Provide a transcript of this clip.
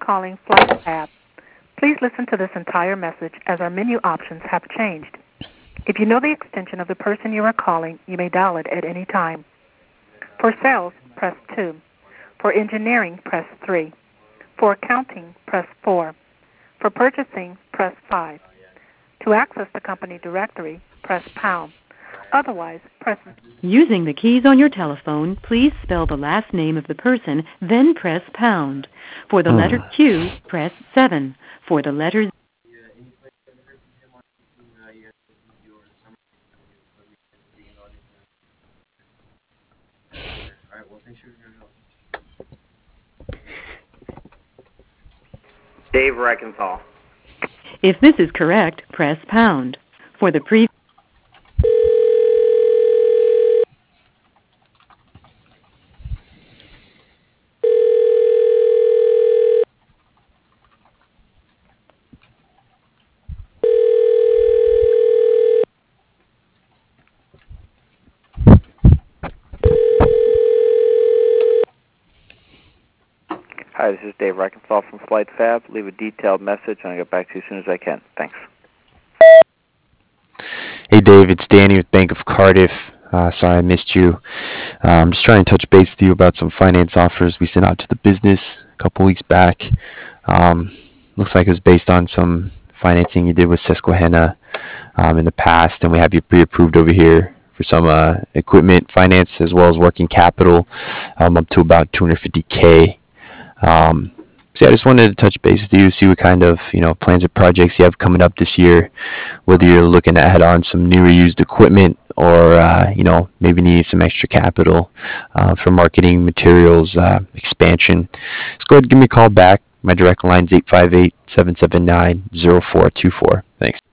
calling Flight Tab. Please listen to this entire message as our menu options have changed. If you know the extension of the person you are calling, you may dial it at any time. For sales, press 2. For engineering, press 3. For accounting, press 4. For purchasing, press 5. To access the company directory, press pound. Otherwise, press... Using the keys on your telephone, please spell the last name of the person, then press pound. For the letter Q, press 7. For the letter... Dave Reckenthal. If this is correct, press pound. For the previous... Hi, this is Dave Reckenthal from Flight Fab. Leave a detailed message, and I'll get back to you as soon as I can. Thanks. Hey Dave, it's Danny with Bank of Cardiff. Sorry I missed you. I'm just trying to touch base with you about some finance offers we sent out to the business a couple weeks back. Looks like it was based on some financing you did with Susquehanna in the past, and we have you pre-approved over here for some equipment finance as well as working capital up to about $250K. So yeah, I just wanted to touch base with you, see what kind of plans or projects you have coming up this year, whether you're looking to add on some new or used equipment, or maybe need some extra capital for marketing materials expansion. Just go ahead and give me a call back. My direct line is 858-779-0424. Thanks.